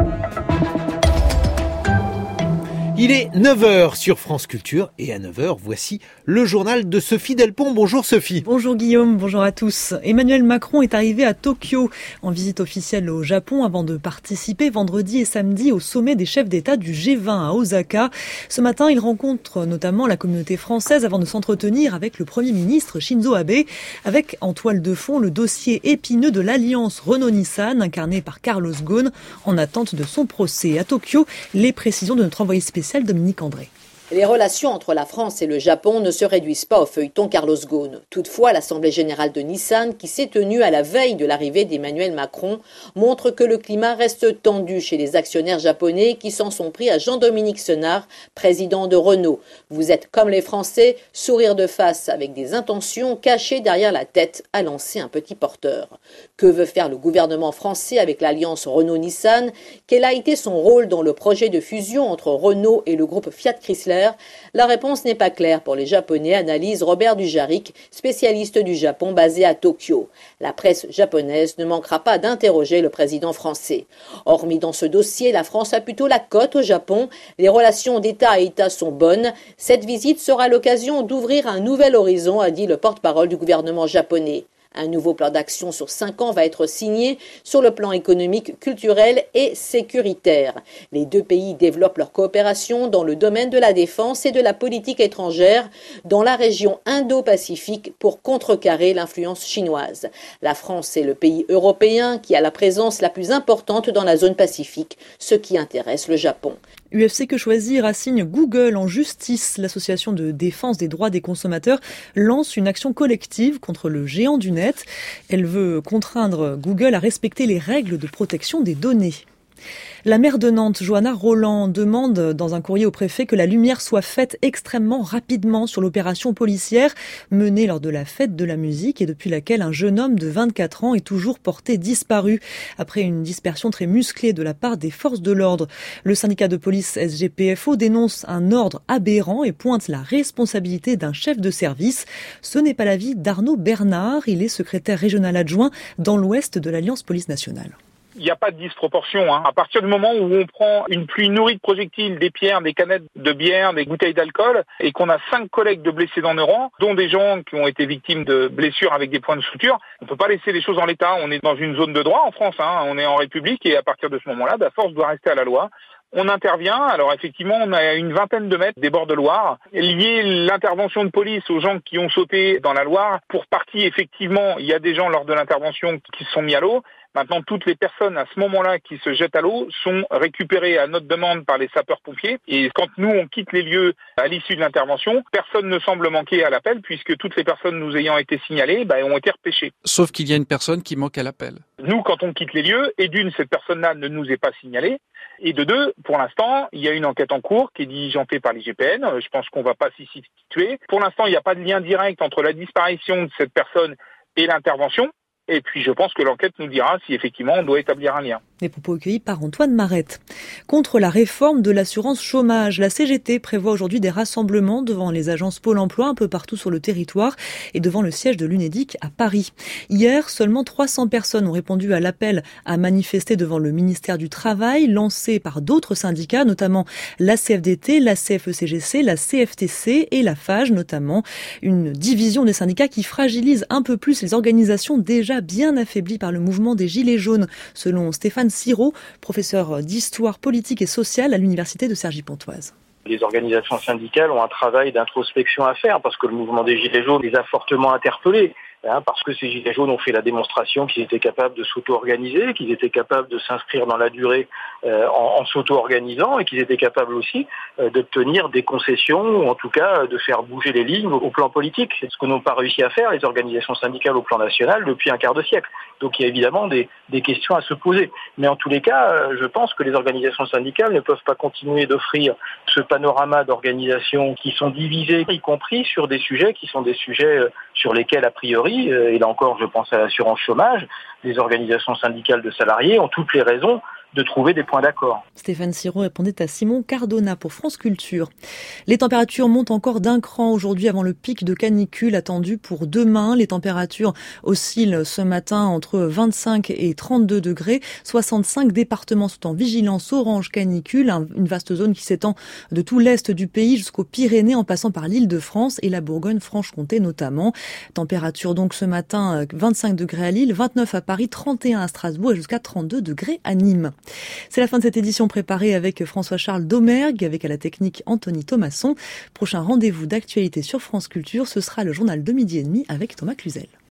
Il est 9h sur France Culture et à 9h, voici le journal de Sophie Delpont. Bonjour Sophie. Bonjour Guillaume, bonjour à tous. Emmanuel Macron est arrivé à Tokyo en visite officielle au Japon avant de participer vendredi et samedi au sommet des chefs d'État du G20 à Osaka. Ce matin, il rencontre notamment la communauté française avant de s'entretenir avec le Premier ministre Shinzo Abe, avec en toile de fond le dossier épineux de l'alliance Renault-Nissan incarné par Carlos Ghosn en attente de son procès. À Tokyo, les précisions de notre envoyé spécial Dominique André. Les relations entre la France et le Japon ne se réduisent pas au feuilleton Carlos Ghosn. Toutefois, l'Assemblée générale de Nissan, qui s'est tenue à la veille de l'arrivée d'Emmanuel Macron, montre que le climat reste tendu chez les actionnaires japonais qui s'en sont pris à Jean-Dominique Senard, président de Renault. Vous êtes comme les Français, sourire de face avec des intentions cachées derrière la tête, a lancé un petit porteur. Que veut faire le gouvernement français avec l'alliance Renault-Nissan? Quel a été son rôle dans le projet de fusion entre Renault et le groupe Fiat Chrysler? La réponse n'est pas claire pour les Japonais, analyse Robert Dujaric, spécialiste du Japon basé à Tokyo. La presse japonaise ne manquera pas d'interroger le président français. Hormis dans ce dossier, la France a plutôt la cote au Japon. Les relations d'État à État sont bonnes. Cette visite sera l'occasion d'ouvrir un nouvel horizon, a dit le porte-parole du gouvernement japonais. Un nouveau plan d'action sur 5 ans va être signé sur le plan économique, culturel et sécuritaire. Les deux pays développent leur coopération dans le domaine de la défense et de la politique étrangère dans la région Indo-Pacifique pour contrecarrer l'influence chinoise. La France est le pays européen qui a la présence la plus importante dans la zone Pacifique, ce qui intéresse le Japon. UFC Que Choisir assigne Google en justice. L'association de défense des droits des consommateurs lance une action collective contre le géant du net. Elle veut contraindre Google à respecter les règles de protection des données. La maire de Nantes, Johanna Roland, demande dans un courrier au préfet que la lumière soit faite extrêmement rapidement sur l'opération policière menée lors de la fête de la musique et depuis laquelle un jeune homme de 24 ans est toujours porté disparu après une dispersion très musclée de la part des forces de l'ordre. Le syndicat de police SGPFO dénonce un ordre aberrant et pointe la responsabilité d'un chef de service. Ce n'est pas l'avis d'Arnaud Bernard, il est secrétaire régional adjoint dans l'ouest de l'Alliance Police Nationale. Il n'y a pas de disproportion. À partir du moment où on prend une pluie nourrie de projectiles, des pierres, des canettes de bière, des bouteilles d'alcool, et qu'on a 5 collègues de blessés dans nos rangs, dont des gens qui ont été victimes de blessures avec des points de suture, on ne peut pas laisser les choses en l'état. On est dans une zone de droit en France, on est en République, et à partir de ce moment-là, la force doit rester à la loi. On intervient, alors effectivement on a une vingtaine de mètres des bords de Loire. Lier l'intervention de police aux gens qui ont sauté dans la Loire, pour partie effectivement il y a des gens lors de l'intervention qui se sont mis à l'eau. Maintenant, toutes les personnes à ce moment-là qui se jettent à l'eau sont récupérées à notre demande par les sapeurs-pompiers. Et quand nous, on quitte les lieux à l'issue de l'intervention, personne ne semble manquer à l'appel puisque toutes les personnes nous ayant été signalées ont été repêchées. Sauf qu'il y a une personne qui manque à l'appel. Nous, quand on quitte les lieux, et d'une, cette personne-là ne nous est pas signalée. Et de deux, pour l'instant, il y a une enquête en cours qui est diligentée par l'IGPN. Je pense qu'on ne va pas s'y situer. Pour l'instant, il n'y a pas de lien direct entre la disparition de cette personne et l'intervention. Et puis je pense que l'enquête nous dira si effectivement on doit établir un lien. Les propos recueillis par Antoine Marette. Contre la réforme de l'assurance chômage, la CGT prévoit aujourd'hui des rassemblements devant les agences Pôle emploi un peu partout sur le territoire et devant le siège de l'Unédic à Paris. Hier, seulement 300 personnes ont répondu à l'appel à manifester devant le ministère du Travail, lancé par d'autres syndicats, notamment la CFDT, la CFE-CGC, la CFTC et la FAGE notamment. Une division des syndicats qui fragilise un peu plus les organisations déjà bien affaiblies par le mouvement des Gilets jaunes, selon Stéphane Sirot, professeur d'histoire politique et sociale à l'université de Cergy-Pontoise. Les organisations syndicales ont un travail d'introspection à faire parce que le mouvement des Gilets jaunes les a fortement interpellés. Parce que ces Gilets jaunes ont fait la démonstration qu'ils étaient capables de s'auto-organiser, qu'ils étaient capables de s'inscrire dans la durée en s'auto-organisant et qu'ils étaient capables aussi d'obtenir des concessions ou en tout cas de faire bouger les lignes au plan politique. C'est ce que n'ont pas réussi à faire les organisations syndicales au plan national depuis un quart de siècle. Donc il y a évidemment des questions à se poser. Mais en tous les cas, je pense que les organisations syndicales ne peuvent pas continuer d'offrir ce panorama d'organisations qui sont divisées, y compris sur des sujets qui sont des sujets sur lesquels, a priori, et là encore je pense à l'assurance chômage, les organisations syndicales de salariés ont toutes les raisons de trouver des points d'accord. Stéphane Siro répondait à Simon Cardona pour France Culture. Les températures montent encore d'un cran aujourd'hui avant le pic de canicule attendu pour demain. Les températures oscillent ce matin entre 25 et 32 degrés. 65 départements sont en vigilance orange canicule, une vaste zone qui s'étend de tout l'est du pays jusqu'aux Pyrénées en passant par l'Île-de-France et la Bourgogne-Franche-Comté notamment. Température donc ce matin 25 degrés à Lille, 29 à Paris, 31 à Strasbourg et jusqu'à 32 degrés à Nîmes. C'est la fin de cette édition préparée avec François-Charles Domergue, avec à la technique Anthony Thomasson. Prochain rendez-vous d'actualité sur France Culture, ce sera le journal de 12h30 avec Thomas Cluzel.